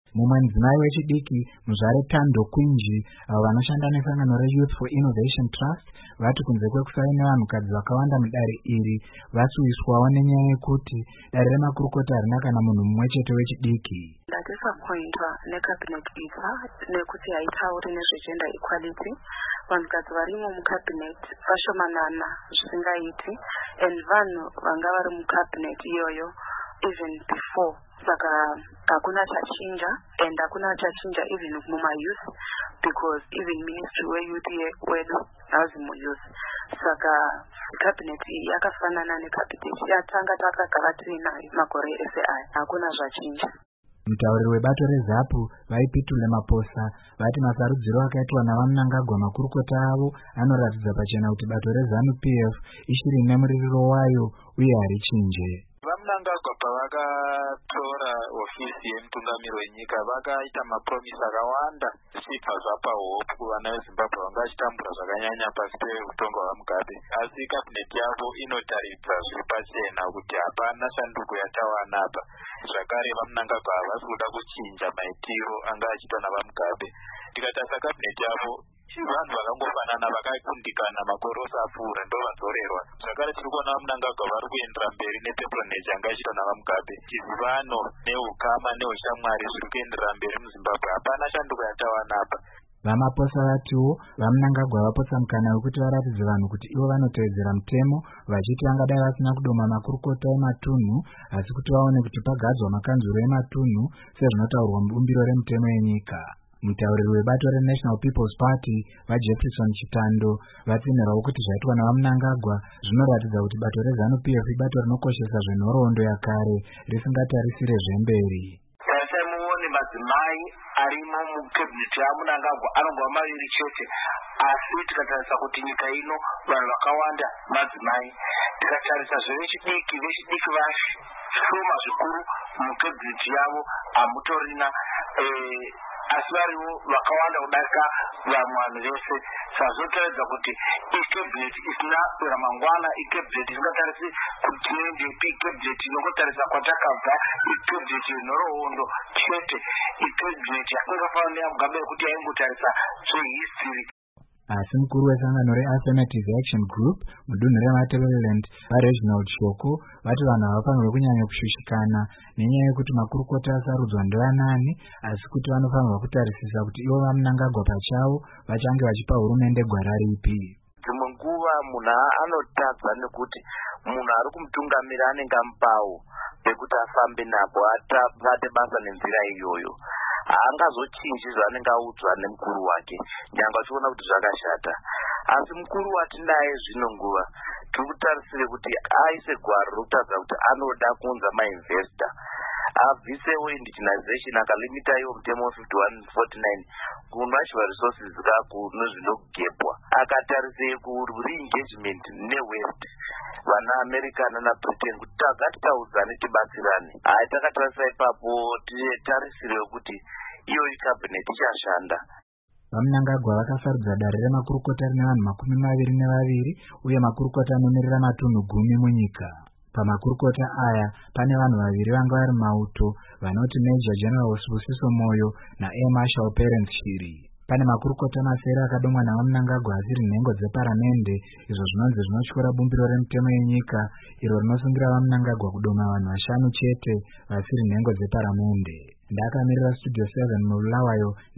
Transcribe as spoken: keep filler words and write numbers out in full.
Mumwe mudzimai wechidiki muzvare Tando Kwinji avo vanoshanda nesangano reYouth for Innovation Trust vati kunze kwekusaina vanhukadzi vakawanda mudare iri vasuwiswawo nenyaya yekuti dare remakurukota harina kana munhu mumwe chete wechidiki. Ndatisapointwa necabinet itsva nekuti haitauri nezvegender equality. Vanhukadzi varimo mucabinet vashomanana zvisingaiti, and vanhu vanga vari mucabinet iyoyo even before, saka hakuna chachinja, and hakuna chachinja even mumayouth, because even ministry weyouth wedu hauzi muyouth. Saka cabinet iyi yakafanana necabinet yatanga takagara tinayo makore ese aya, hakuna zvachinja. Mutauriri webato reZAPU vaipitule Maposa vati masarudziro akaitwa navaMnangagwa makurukota avo anoratidza pachena kuti bato reZANU P F ishiri nemuririro wayo uye harichinje. VaMnangagwa pavakatora ofisi yemutungamiri wenyika vakaita mapromisi akawanda zvichibva zvapa hope kuvana veZimbabwe vanga vachitambura zvakanyanya pasi peutongo hwaMugabe, asi kabineti yavo inotaridza zviri pachena kuti hapana shanduko yatawana apa. Zvakare vaMnangagwa havasi kuda kuchinja maitiro anga achiitwa navaMugabe. Tikatarisa kabineti yavo vanhu vakangofanana vakakundikana makore osapfuura ndo vazorerwa. Zvakare tiri kuona vaMnangagwa vari kuendera mberi nepepronage yanga ichiitwa navaMugabe. Chizivano neukama neushamwari zviri kuendera mberi muZimbabwe, hapana shanduko yatawana apa. VaMaposa vatiwo vaMnangagwa vapotsa mukana wekuti varatidze vanhu kuti ivo vanotevedzera mutemo, vachiti vangadai vasina kudoma makurukota ematunhu asi kuti vaone kuti pagadzwa makanzuro ematunhu sezvinotaurwa mubumbiro remutemo yenyika. Mutauriri webato reNational People's Party vaJefferson Chitando vatsinhirawo kuti zvaitwa navaMnangagwa zvinoratidza kuti bato reZANU P F ibato rinokoshesa zvenhoroondo yakare risingatarisire zvemberi. Madzimai arimo mukabineti yaMnangagwa anongova maviri chete, asi tikatarisa kuti nyika ino vanhu vakawanda madzimai. Tikatarisa zvevechidiki vechidiki vashoma zvikuru mukabineti yavo hamutorina, asi variwo vakawanda kudarika vamwe vanhu vese. Sazvotaridza kuti ikabineti isina ramangwana, ikabineti isingatarisi kuti tinoendepi, ikabineti inongotarisa kwatakabva, ikabineti yenhoroondo chete, ikabineti yasingafanana neyaMugabe yekuti yaingotarisa zvehistory. Asi mukuru wesangano reAffirmative Action Group mudunhu reMatabeleland vaReginald Shoko vati vanhu havafanirwe kunyanya kushushikana nenyaya yekuti makurukota asarudzwa ndevanani, asi kuti vanofanirwa kutarisisa kuti ivo vaMnangagwa pachavo vachange vachipa hurumende gwara ripi. Dzimwe nguva munhu anotadza nekuti munhu ari kumutungamira anenge amupawo pekuti afambe napo abate basa nenzira iyoyo. Haangazochinji zvaanenge audzwa nemukuru wake, nyangwe achiona kuti zvakashata. Asi mukuru watinaye zvino nguva tiri kutarisire kuti aise gwaro rokutaridza kuti anoda kuunza mainvestor, abvisewo indigenization akalimita iwo mutemo fifty-one forty-nine kunashiva resources kakunu zvinogepwa, akatarise ku-re-engagement newest vana America nana Britain kuti tagati taudzane tibatsirane. Hai, takatarisa ipapo tarisire kuti iyo ikabineti ichashanda. VaMnangagwa vakasarudza dare remakurukota rine vanhu makumi maviri nevaviri uye makurukota anomirira matunhu gumi munyika. Pamakurukota aya pane vanhu vaviri vanga vari mauto vanoti Major General Sibusiso Moyo naAir Marshal Perence Shiri. Pane makurukota masere akadomwa navaMnangagwa asiri nhengo dzeparamende, izvo zvinonzi zvinotyora bumbiro remutemo yenyika iro rinosungira vaMnangagwa kudoma vanhu vashanu chete vasiri nhengo dzeparamende. Ndakamirira Studio seven muBulawayo.